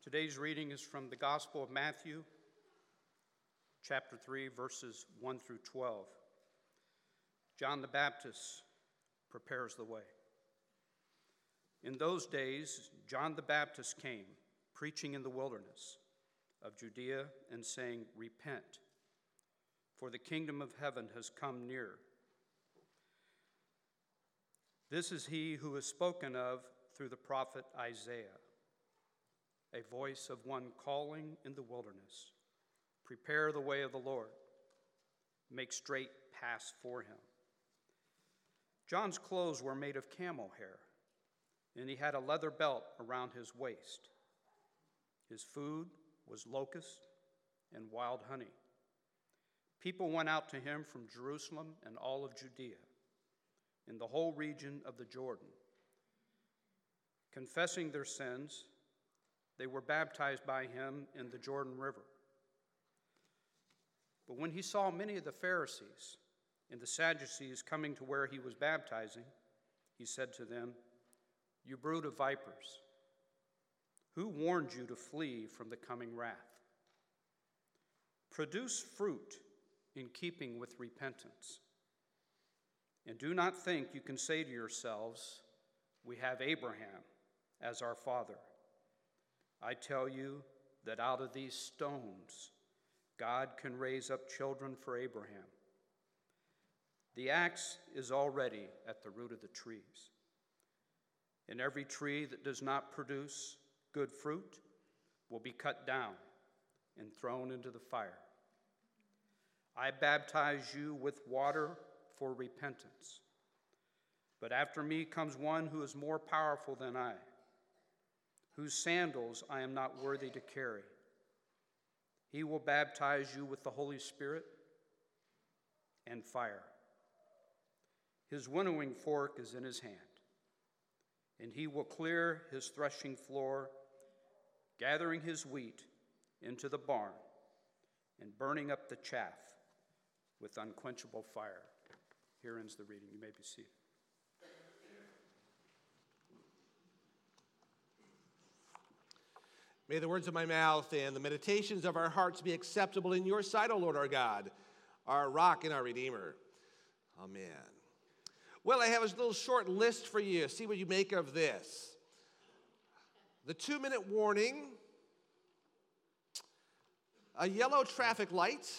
Today's reading is from the Gospel of Matthew, chapter 3, verses 1 through 12. John the Baptist prepares the way. In those days, John the Baptist came, preaching in the wilderness of Judea and saying, "Repent, for the kingdom of heaven has come near." This is he who is spoken of through the prophet Isaiah, a voice of one calling in the wilderness, "Prepare the way of the Lord, make straight paths for him." John's clothes were made of camel hair, and he had a leather belt around his waist. His food was locusts and wild honey. People went out to him from Jerusalem and all of Judea, in the whole region of the Jordan. Confessing their sins, they were baptized by him in the Jordan River. But when he saw many of the Pharisees and the Sadducees coming to where he was baptizing, he said to them, "You brood of vipers, who warned you to flee from the coming wrath? Produce fruit in keeping with repentance. And do not think you can say to yourselves, 'We have Abraham as our father.' I tell you that out of these stones, God can raise up children for Abraham. The axe is already at the root of the trees, and every tree that does not produce good fruit will be cut down and thrown into the fire. I baptize you with water for repentance, but after me comes one who is more powerful than I, whose sandals I am not worthy to carry. He will baptize you with the Holy Spirit and fire. His winnowing fork is in his hand, and he will clear his threshing floor, gathering his wheat into the barn and burning up the chaff with unquenchable fire." Here ends the reading. You may be seated. May the words of my mouth and the meditations of our hearts be acceptable in your sight, O Lord our God, our rock and our Redeemer. Amen. Well, I have a little short list for you. See what you make of this. The 2-minute warning, a yellow traffic light,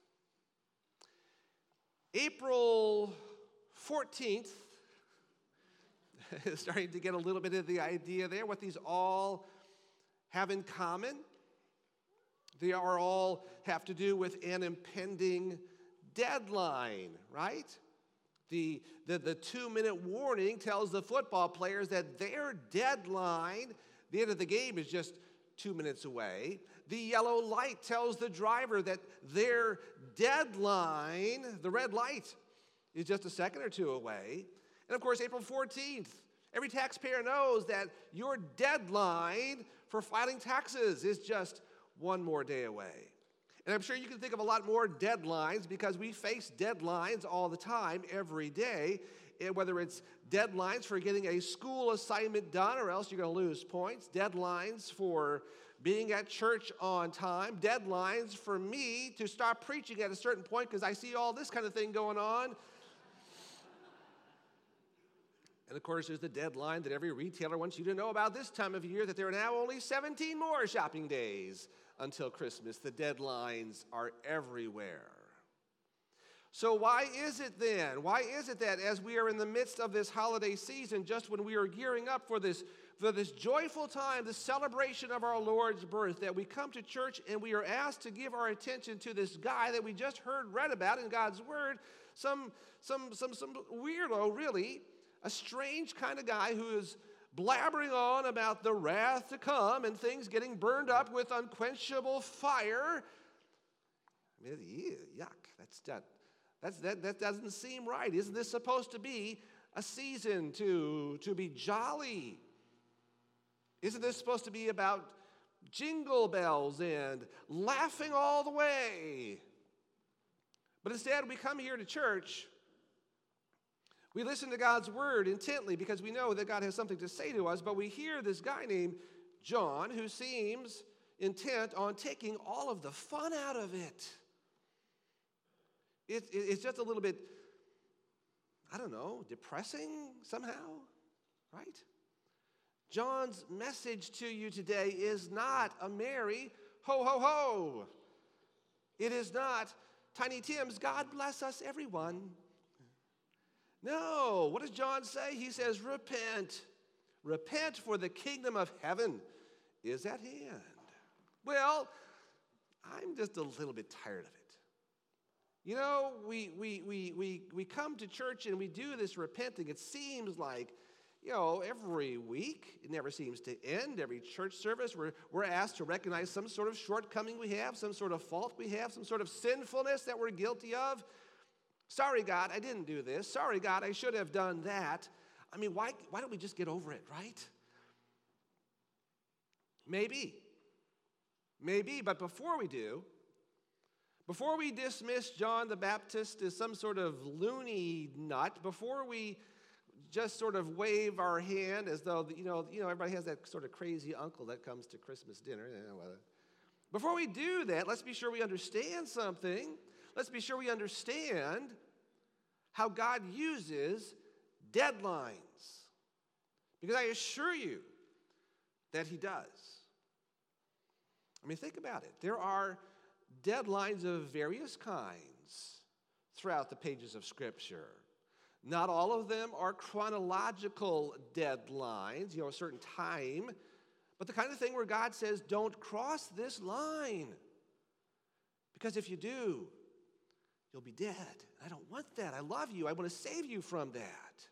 April 14th, starting to get a little bit of the idea there, what these all have in common. They are all have to do with an impending deadline, right? The 2-minute warning tells the football players that their deadline, the end of the game, is just 2 minutes away. The yellow light tells the driver that their deadline, the red light, is just a second or two away. And of course, April 14th, every taxpayer knows that your deadline for filing taxes is just one more day away. And I'm sure you can think of a lot more deadlines because we face deadlines all the time, every day, whether it's deadlines for getting a school assignment done or else you're going to lose points, deadlines for being at church on time, deadlines for me to stop preaching at a certain point because I see all this kind of thing going on. And of course, there's the deadline that every retailer wants you to know about this time of year, that there are now only 17 more shopping days until Christmas. The deadlines are everywhere. So why is it then? Why is it that as we are in the midst of this holiday season, just when we are gearing up for this joyful time, the celebration of our Lord's birth, that we come to church and we are asked to give our attention to this guy that we just read about in God's Word, some weirdo, really, a strange kind of guy who is blabbering on about the wrath to come and things getting burned up with unquenchable fire. I mean, yuck, that doesn't seem right. Isn't this supposed to be a season to be jolly? Isn't this supposed to be about jingle bells and laughing all the way? But instead, we come here to church. We listen to God's word intently because we know that God has something to say to us, but we hear this guy named John, who seems intent on taking all of the fun out of it. It's just a little bit, I don't know, depressing somehow, right? John's message to you today is not a merry ho, ho, ho. It is not Tiny Tim's God bless us, everyone. No, what does John say? He says, repent. Repent, for the kingdom of heaven is at hand. Well, I'm just a little bit tired of it. You know, we come to church and we do this repenting. It seems like, you know, every week. It never seems to end. Every church service, we're asked to recognize some sort of shortcoming we have, some sort of fault we have, some sort of sinfulness that we're guilty of. Sorry, God, I didn't do this. Sorry, God, I should have done that. I mean, why don't we just get over it, right? Maybe, but before we do, before we dismiss John the Baptist as some sort of loony nut, before we just sort of wave our hand as though, you know, everybody has that sort of crazy uncle that comes to Christmas dinner. Before we do that, let's be sure we understand something. Let's be sure we understand how God uses deadlines. Because I assure you that he does. I mean, think about it. There are deadlines of various kinds throughout the pages of Scripture. Not all of them are chronological deadlines, a certain time, but the kind of thing where God says, don't cross this line. Because if you do, you'll be dead. I don't want that. I love you. I want to save you from that.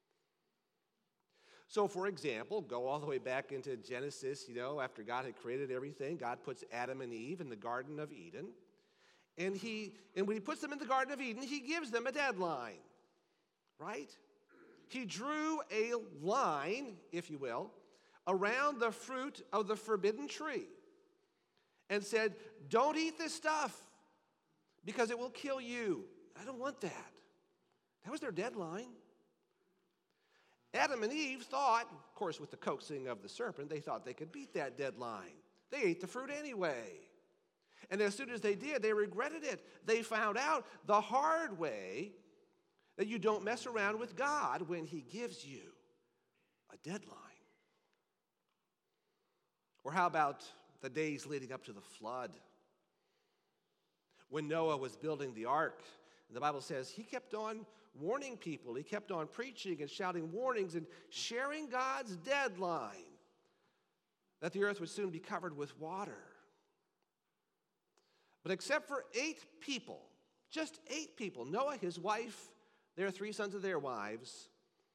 So, for example, go all the way back into Genesis, after God had created everything, God puts Adam and Eve in the Garden of Eden. And when he puts them in the Garden of Eden, he gives them a deadline, right? He drew a line, if you will, around the fruit of the forbidden tree and said, don't eat this stuff because it will kill you. I don't want that. That was their deadline. Adam and Eve thought, of course, with the coaxing of the serpent, they thought they could beat that deadline. They ate the fruit anyway. And as soon as they did, they regretted it. They found out the hard way that you don't mess around with God when he gives you a deadline. Or how about the days leading up to the flood? When Noah was building the ark, the Bible says he kept on warning people. He kept on preaching and shouting warnings and sharing God's deadline that the earth would soon be covered with water. But except for 8 people, just 8 people, Noah, his wife, their 3 sons of their wives,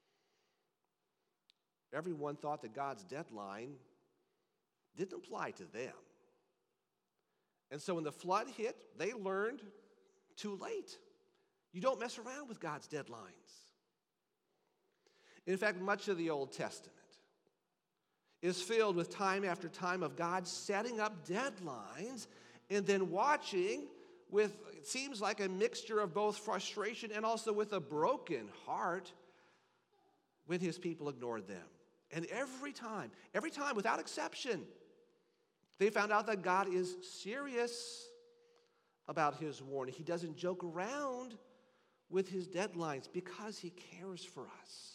everyone thought that God's deadline didn't apply to them. And so when the flood hit, they learned too late. You don't mess around with God's deadlines. In fact, much of the Old Testament is filled with time after time of God setting up deadlines and then watching with, it seems like, a mixture of both frustration and also with a broken heart when his people ignored them. And every time, without exception, they found out that God is serious about his warning. He doesn't joke around with his deadlines because he cares for us.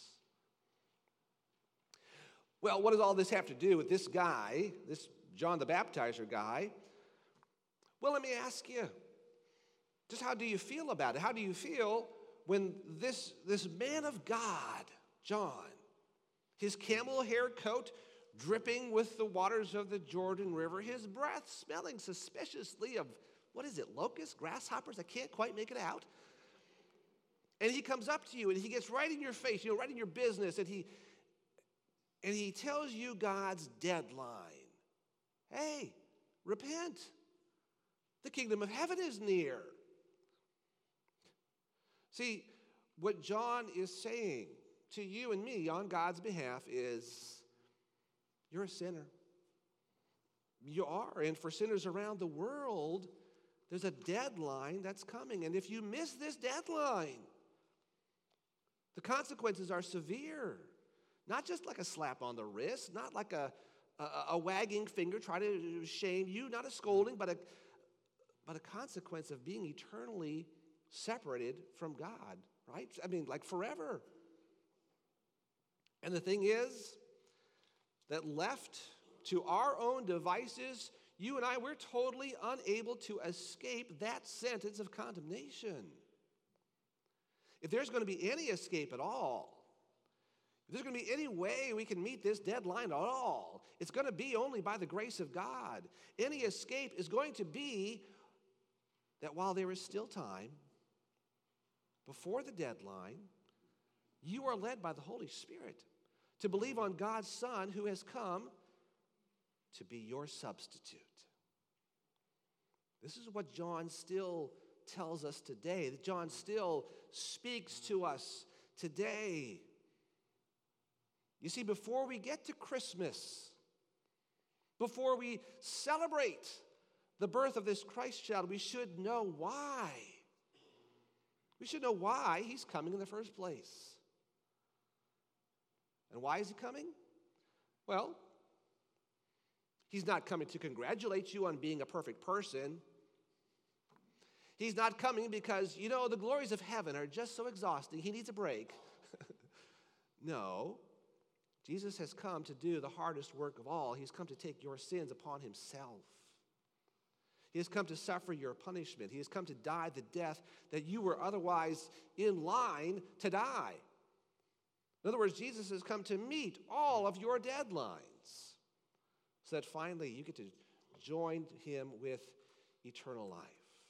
Well, what does all this have to do with this guy, this John the Baptizer guy? Well, let me ask you, just how do you feel about it? How do you feel when this man of God, John, his camel hair coat dripping with the waters of the Jordan River, his breath smelling suspiciously of, locusts, grasshoppers? I can't quite make it out. And he comes up to you and he gets right in your face, right in your business, and he tells you God's deadline. Hey, repent. The kingdom of heaven is near. See, what John is saying to you and me on God's behalf is, you're a sinner. You are. And for sinners around the world, there's a deadline that's coming. And if you miss this deadline, the consequences are severe. Not just like a slap on the wrist, not like a a wagging finger, try to shame you, not a scolding, but a consequence of being eternally separated from God, right? I mean, like forever. And the thing is that left to our own devices, you and I, we're totally unable to escape that sentence of condemnation. If there's going to be any escape at all, if there's going to be any way we can meet this deadline at all, it's going to be only by the grace of God. Any escape is going to be that while there is still time, before the deadline, you are led by the Holy Spirit to believe on God's Son who has come to be your substitute. This is what John still tells us today, that John still speaks to us today. You see, before we get to Christmas, before we celebrate the birth of this Christ child, we should know why. We should know why he's coming in the first place. And why is he coming? Well, he's not coming to congratulate you on being a perfect person. He's not coming because, the glories of heaven are just so exhausting, he needs a break. No. Jesus has come to do the hardest work of all. He's come to take your sins upon himself. He has come to suffer your punishment. He has come to die the death that you were otherwise in line to die. In other words, Jesus has come to meet all of your deadlines so that finally you get to join him with eternal life.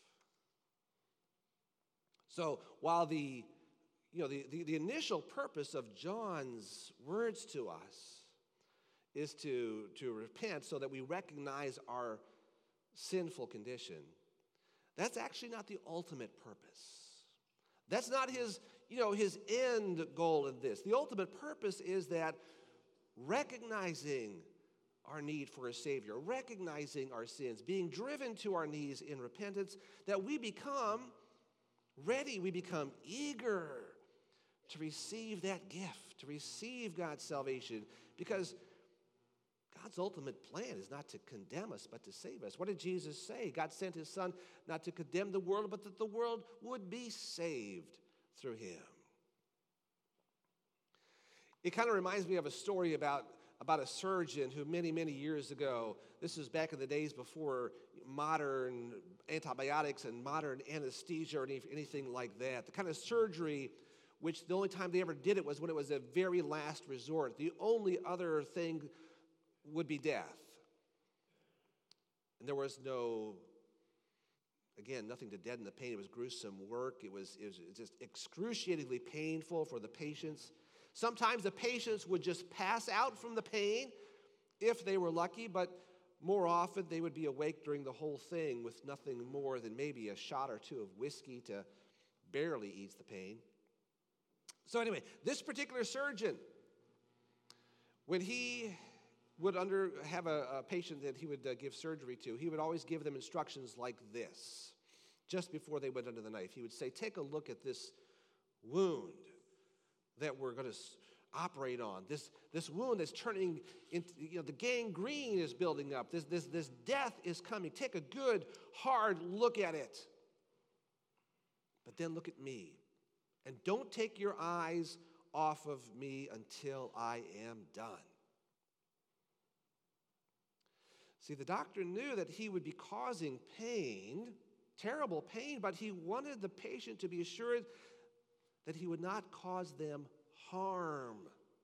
So while the initial purpose of John's words to us is to repent so that we recognize our sinful condition, that's actually not the ultimate purpose. That's not his end goal in this. The ultimate purpose is that recognizing our need for a Savior, recognizing our sins, being driven to our knees in repentance, that we become ready, we become eager to receive that gift, to receive God's salvation, because God's ultimate plan is not to condemn us, but to save us. What did Jesus say? God sent his Son not to condemn the world, but that the world would be saved through him. It kind of reminds me of a story about a surgeon who many, many years ago, this is back in the days before modern antibiotics and modern anesthesia or anything like that. The kind of surgery which the only time they ever did it was when it was a very last resort. The only other thing would be death. And there was nothing to deaden the pain. It was gruesome work. It was just excruciatingly painful for the patients. Sometimes the patients would just pass out from the pain if they were lucky, but more often they would be awake during the whole thing with nothing more than maybe a shot or two of whiskey to barely ease the pain. So anyway, this particular surgeon, when he would have a patient that he would give surgery to, he would always give them instructions like this. Just before they went under the knife, he would say, take a look at this wound that we're going to operate on. This wound that's turning into, the gangrene is building up. This death is coming. Take a good, hard look at it. But then look at me. And don't take your eyes off of me until I am done. See, the doctor knew that he would be causing pain, terrible pain, but he wanted the patient to be assured that he would not cause them harm.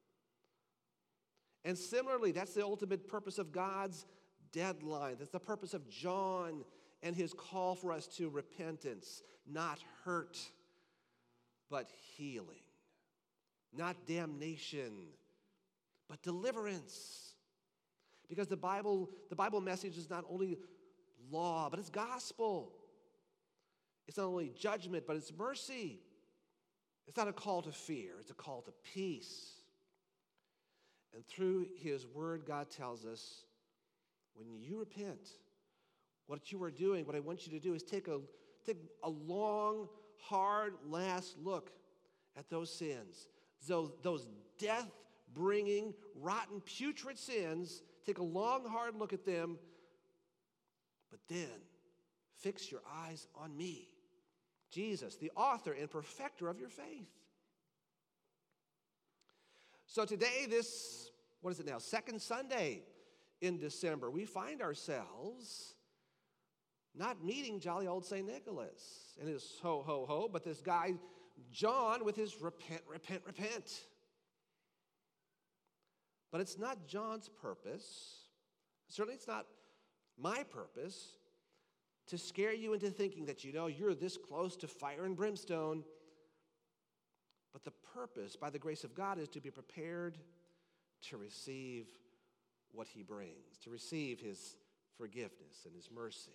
And similarly, that's the ultimate purpose of God's deadline. That's the purpose of John and his call for us to repentance. Not hurt, but healing. Not damnation, but deliverance. Because the Bible message is not only law, but it's gospel. It's not only judgment, but it's mercy. It's not a call to fear, it's a call to peace. And through his word, God tells us, when you repent, what you are doing, what I want you to do is take a long, hard, last look at those sins. Those death-bringing, rotten, putrid sins Take a long, hard look at them, but then fix your eyes on me, Jesus, the author and perfecter of your faith. So today, what is it now, second Sunday in December, we find ourselves not meeting jolly old St. Nicholas and his ho, ho, ho, but this guy, John, with his repent, repent, repent. But it's not John's purpose, certainly it's not my purpose, to scare you into thinking that you're this close to fire and brimstone. But the purpose, by the grace of God, is to be prepared to receive what he brings, to receive his forgiveness and his mercy.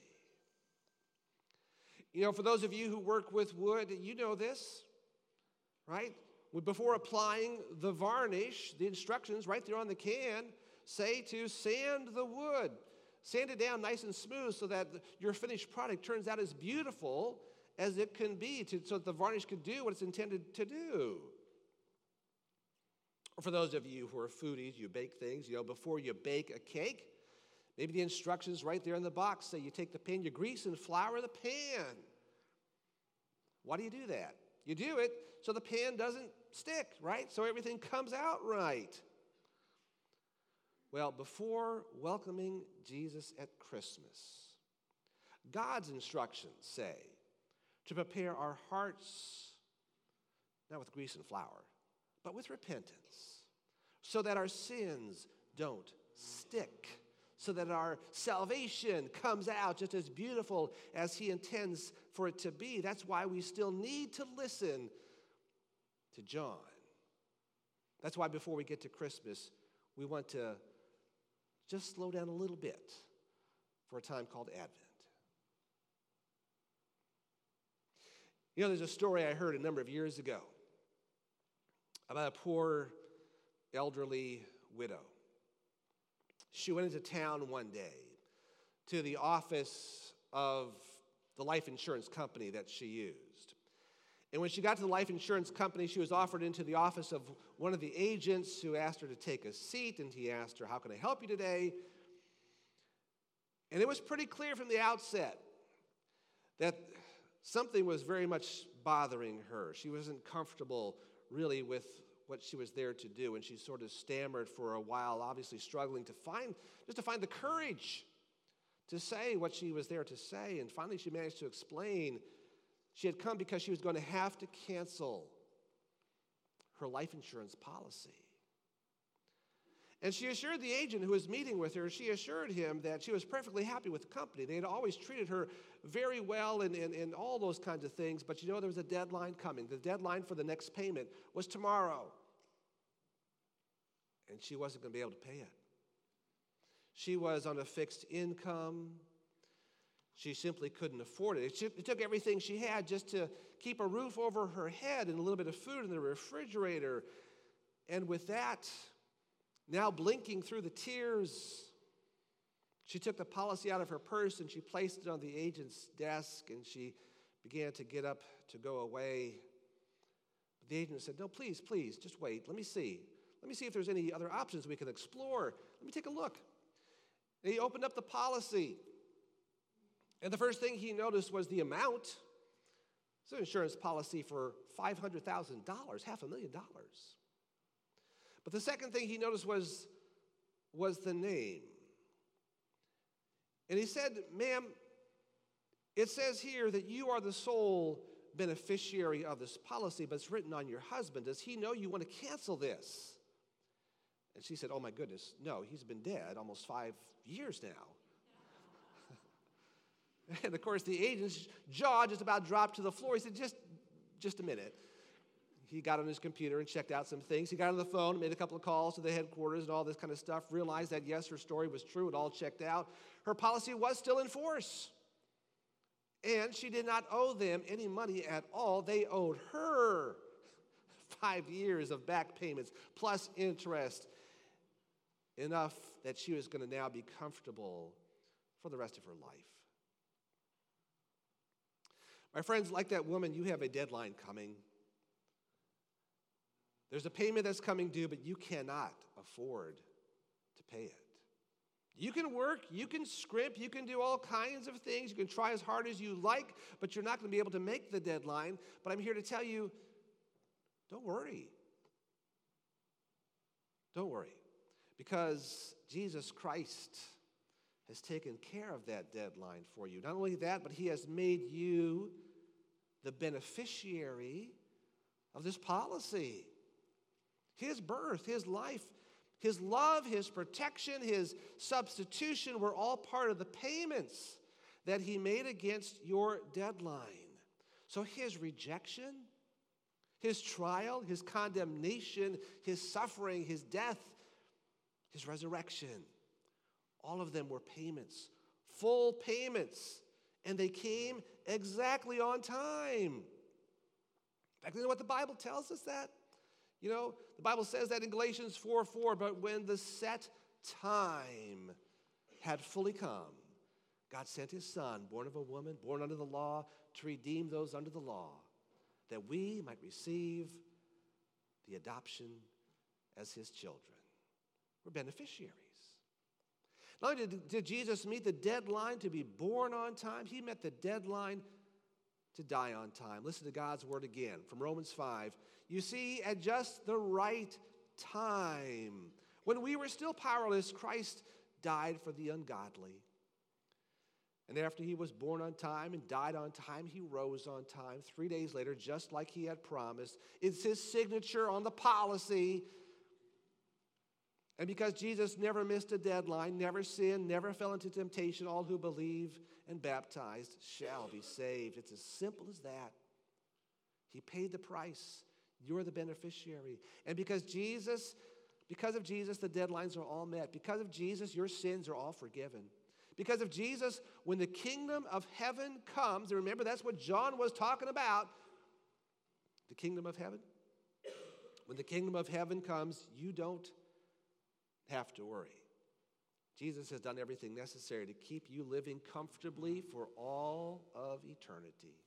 For those of you who work with wood, you know this, right? Before applying the varnish, the instructions right there on the can say to sand the wood. Sand it down nice and smooth so that your finished product turns out as beautiful as it can be, so that the varnish can do what it's intended to do. Or for those of you who are foodies, you bake things, before you bake a cake, maybe the instructions right there in the box say you take the pan, you grease and flour the pan. Why do you do that? You do it so the pan doesn't stick, right? So everything comes out right. Well, before welcoming Jesus at Christmas, God's instructions say to prepare our hearts, not with grease and flour, but with repentance, so that our sins don't stick, so that our salvation comes out just as beautiful as he intends for it to be. That's why we still need to listen to John. That's why before we get to Christmas, we want to just slow down a little bit for a time called Advent. There's a story I heard a number of years ago about a poor elderly widow. She went into town one day to the office of the life insurance company that she used. And when she got to the life insurance company, she was offered into the office of one of the agents, who asked her to take a seat, and he asked her, "How can I help you today?" And it was pretty clear from the outset that something was very much bothering her. She wasn't comfortable really with what she was there to do, and she sort of stammered for a while, obviously struggling to find the courage to say what she was there to say. And finally she managed to explain she had come because she was going to have to cancel her life insurance policy. And she assured the agent who was meeting with her, she assured him that she was perfectly happy with the company. They had always treated her very well and all those kinds of things, but there was a deadline coming. The deadline for the next payment was tomorrow. And she wasn't going to be able to pay it. She was on a fixed income. She simply couldn't afford it. It took everything she had just to keep a roof over her head and a little bit of food in the refrigerator. And with that, now blinking through the tears, she took the policy out of her purse and she placed it on the agent's desk, and she began to get up to go away. But the agent said, "No, please, just wait. Let me see. Let me see if there's any other options we can explore. Let me take a look." And he opened up the policy. And the first thing he noticed was the amount. It's an insurance policy for $500,000, $500,000. But the second thing he noticed was the name. And he said, "Ma'am, it says here that you are the sole beneficiary of this policy, but it's written on your husband. Does he know you want to cancel this?" And she said, "Oh my goodness, no, he's been dead almost 5 years now." And of course, the agent's jaw just about dropped to the floor. He said, just a minute. He got on his computer and checked out some things. He got on the phone, made a couple of calls to the headquarters and all this kind of stuff, realized that, yes, her story was true. It all checked out. Her policy was still in force. And she did not owe them any money at all. They owed her 5 years of back payments plus interest, enough that she was going to now be comfortable for the rest of her life. My friends, like that woman, you have a deadline coming. There's a payment that's coming due, but you cannot afford to pay it. You can work, you can scrimp, you can do all kinds of things. You can try as hard as you like, but you're not going to be able to make the deadline. But I'm here to tell you, don't worry. Don't worry. Because Jesus Christ has taken care of that deadline for you. Not only that, but he has made you the beneficiary of this policy. His birth, his life, his love, his protection, his substitution were all part of the payments that he made against your deadline. So his rejection, his trial, his condemnation, his suffering, his death, his resurrection, all of them were payments, full payments, and they came exactly on time. In fact, you know what the Bible tells us that? You know, the Bible says that in Galatians 4:4, but when the set time had fully come, God sent his Son, born of a woman, born under the law, to redeem those under the law, that we might receive the adoption as his children. We're beneficiaries. Not only did Jesus meet the deadline to be born on time, he met the deadline to die on time. Listen to God's word again from Romans 5. You see, at just the right time, when we were still powerless, Christ died for the ungodly. And after he was born on time and died on time, he rose on time 3 days later, just like he had promised. It's his signature on the policy. And because Jesus never missed a deadline, never sinned, never fell into temptation, all who believe and baptized shall be saved. It's as simple as that. He paid the price. You're the beneficiary. And because of Jesus, the deadlines are all met. Because of Jesus, your sins are all forgiven. Because of Jesus, when the kingdom of heaven comes, and remember that's what John was talking about, the kingdom of heaven. When the kingdom of heaven comes, you don't have to worry. Jesus has done everything necessary to keep you living comfortably for all of eternity.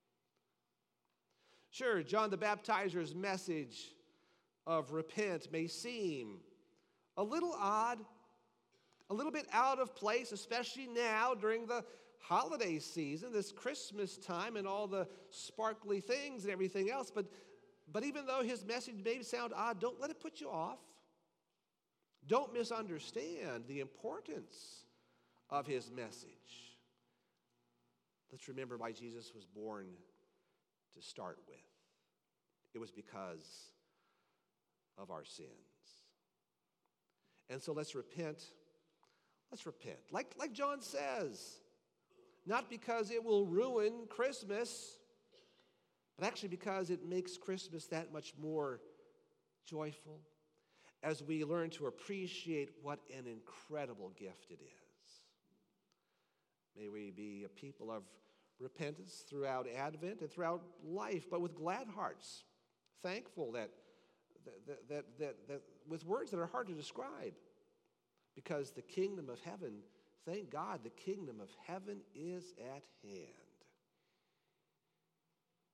Sure, John the Baptizer's message of repent may seem a little odd, a little bit out of place, especially now during the holiday season, this Christmas time and all the sparkly things and everything else. But even though his message may sound odd, don't let it put you off. Don't misunderstand the importance of his message. Let's remember why Jesus was born to start with. It was because of our sins. And so let's repent. Let's repent. Like John says, not because it will ruin Christmas, but actually because it makes Christmas that much more joyful as we learn to appreciate what an incredible gift it is. May we be a people of repentance throughout Advent and throughout life, but with glad hearts, thankful that with words that are hard to describe, because the kingdom of heaven, thank God, the kingdom of heaven is at hand.